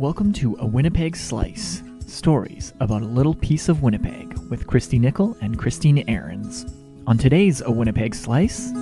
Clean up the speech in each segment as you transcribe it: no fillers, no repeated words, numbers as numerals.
Welcome to A Winnipeg Slice, stories about a little piece of Winnipeg with Christy Nickel and Christine Ahrens. On today's A Winnipeg Slice...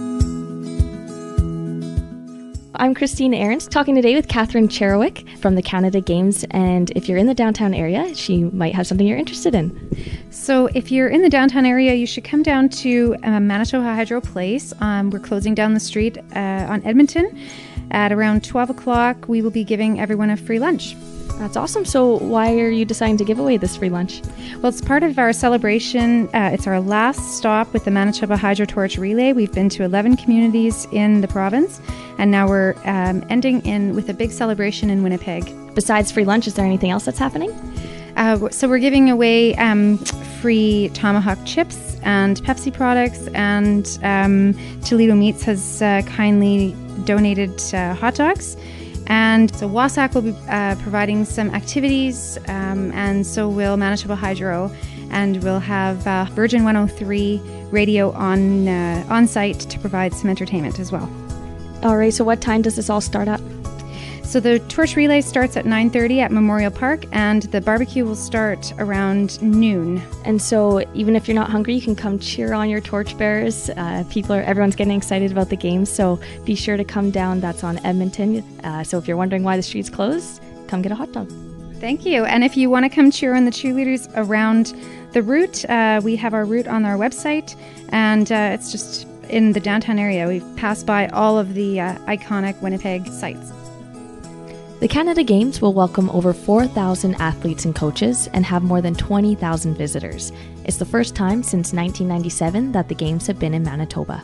I'm Christine Ahrens, talking today with Catherine Cherowick from the Canada Games, and if you're in the downtown area, she might have something you're interested in. So if you're in the downtown area, you should come down to Manitoba Hydro Place. We're closing down the street on Edmonton. At around 12 o'clock, we will be giving everyone a free lunch. That's awesome. So why are you deciding to give away this free lunch? Well, it's part of our celebration. It's our last stop with the Manitoba Hydro Torch Relay. We've been to 11 communities in the province, and now we're ending with a big celebration in Winnipeg. Besides free lunch, is there anything else that's happening? So we're giving away free tomahawk chips and Pepsi products, and Toledo Meats has kindly donated hot dogs. And so WASAC will be providing some activities, and so will Manitoba Hydro, and we'll have Virgin 103 radio on site to provide some entertainment as well. All right, so what time does this all start at? So the torch relay starts at 9:30 at Memorial Park, and the barbecue will start around noon. And so even if you're not hungry, you can come cheer on your torchbearers. Everyone's getting excited about the games, so be sure to come down. That's on Edmonton. So if you're wondering why the street's closed, come get a hot dog. Thank you. And if you want to come cheer on the cheerleaders around the route, we have our route on our website, and it's just in the downtown area. We've passed by all of the iconic Winnipeg sites. The Canada Games will welcome over 4,000 athletes and coaches and have more than 20,000 visitors. It's the first time since 1997 that the Games have been in Manitoba.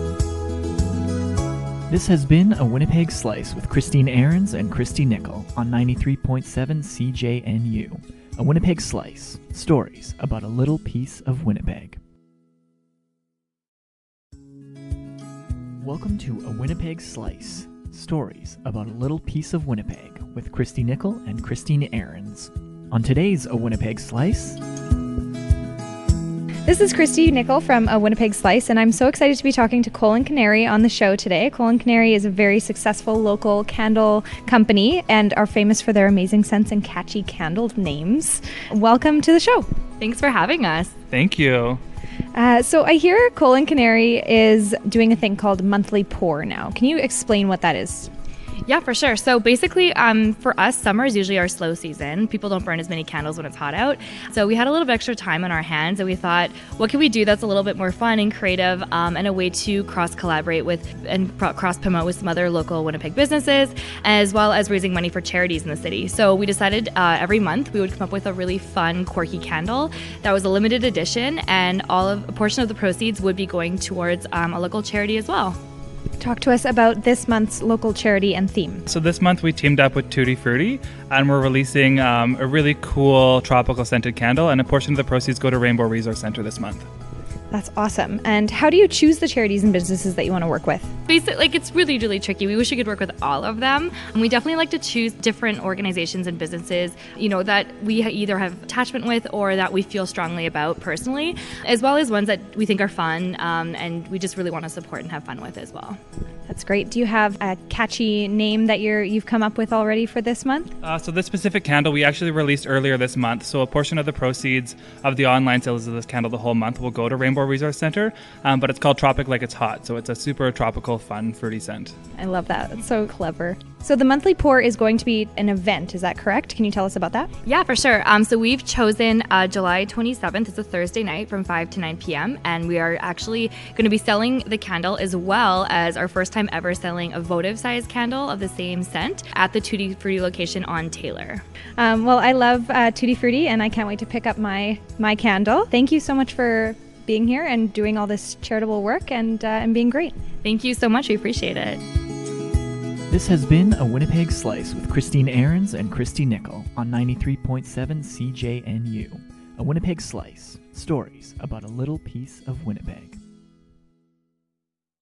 This has been A Winnipeg Slice with Christine Ahrens and Christy Nickel on 93.7 CJNU. A Winnipeg Slice, stories about a little piece of Winnipeg. Welcome to A Winnipeg Slice, stories about a little piece of Winnipeg with Christy Nickel and Christine Ahrens. On today's A Winnipeg Slice... This is Christy Nickel from A Winnipeg Slice, and I'm so excited to be talking to Cole and Canary on the show today. Cole and Canary is a very successful local candle company and are famous for their amazing scents and catchy candle names. Welcome to the show. Thanks for having us. Thank you. So I hear Cole and Canary is doing a thing called monthly pour now. Can you explain what that is? Yeah, for sure. So basically, for us, summer is usually our slow season. People don't burn as many candles when it's hot out. So we had a little bit extra time on our hands, and we thought, what can we do that's a little bit more fun and creative, and a way to cross-collaborate with and cross-promote with some other local Winnipeg businesses, as well as raising money for charities in the city. So we decided every month we would come up with a really fun, quirky candle that was a limited edition, and a portion of the proceeds would be going towards a local charity as well. Talk to us about this month's local charity and theme. So this month we teamed up with Tutti Frutti, and we're releasing a really cool tropical scented candle, and a portion of the proceeds go to Rainbow Resource Centre this month. That's awesome. And how do you choose the charities and businesses that you want to work with? Basically, it's really, really tricky. We wish we could work with all of them. And we definitely like to choose different organizations and businesses, that we either have attachment with or that we feel strongly about personally, as well as ones that we think are fun, and we just really want to support and have fun with as well. That's great. Do you have a catchy name that you've come up with already for this month? So this specific candle we actually released earlier this month. So a portion of the proceeds of the online sales of this candle the whole month will go to Rainbow Resource Centre, but it's called Tropic Like It's Hot. So it's a super tropical, fun, fruity scent. I love that. That's so clever. So the monthly pour is going to be an event. Is that correct? Can you tell us about that? Yeah, for sure. So we've chosen July 27th. It's a Thursday night from 5 to 9 p.m. And we are actually going to be selling the candle, as well as our first time ever selling a votive size candle of the same scent at the Tutti Frutti location on Taylor. Well, I love Tutti Frutti, and I can't wait to pick up my candle. Thank you so much for being here and doing all this charitable work and being great. Thank you so much. We appreciate it. This has been A Winnipeg Slice with Christine Ahrens and Christy Nickel on 93.7 CJNU. A Winnipeg Slice, stories about a little piece of Winnipeg.